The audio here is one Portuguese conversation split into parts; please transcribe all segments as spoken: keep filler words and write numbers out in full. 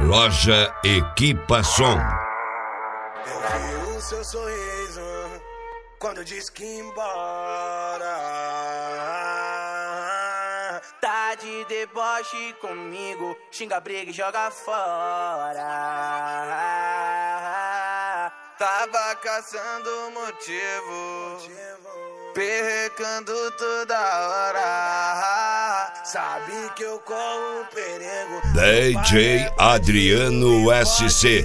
Loja Equipa Som. Eu vi o seu sorriso quando disse que ia embora. Tá de deboche comigo, xinga, briga e joga fora. Tava caçando motivo, perrecando toda hora. Sabe que eu corro perigo. D J Adriano S C.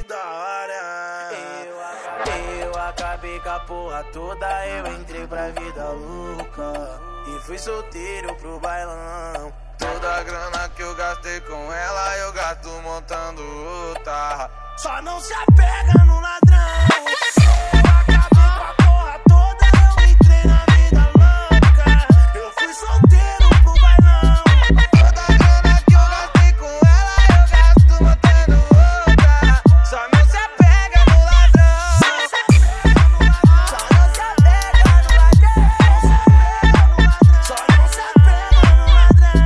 Eu acabei com a porra toda, eu entrei pra vida louca e fui solteiro pro bailão. Toda a grana que eu gastei com ela, eu gasto montando outra. Só não se apega no ladrão. Eu acabei com a porra toda, eu entrei na vida louca. Eu fui solteiro pro bailão. Toda a grana que eu gastei com ela, eu gasto montando outra. Só não se apega no ladrão. Só não se apega no ladrão. Só não se apega no ladrão.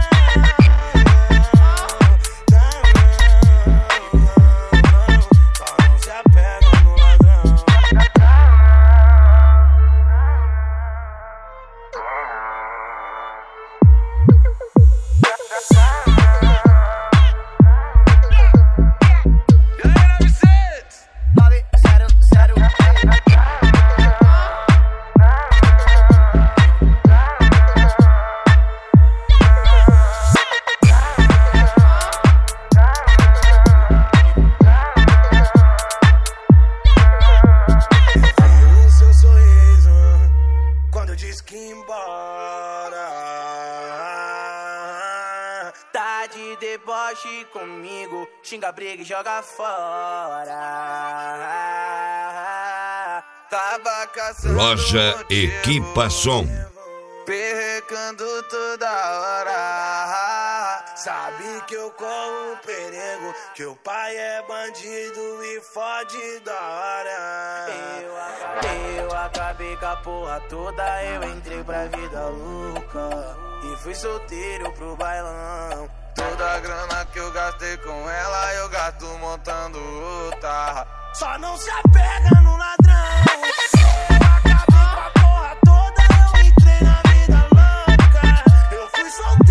Só não se apega no ladrão. Diz que ia embora. Tá de deboche comigo, xinga, briga e joga fora. Tava caçando Loja motivo, Equipa Som. perrecando toda hora. Sabe que eu corro perigo, que o pai é bandido e fode da hora. Eu acabei, eu acabei com a porra toda, eu entrei pra vida louca e fui solteiro pro bailão. Toda a grana que eu gastei com ela, eu gasto montando outra. Só não se apega no ladrão. Eu acabei com a porra toda, eu entrei na vida louca. Eu fui solteiro.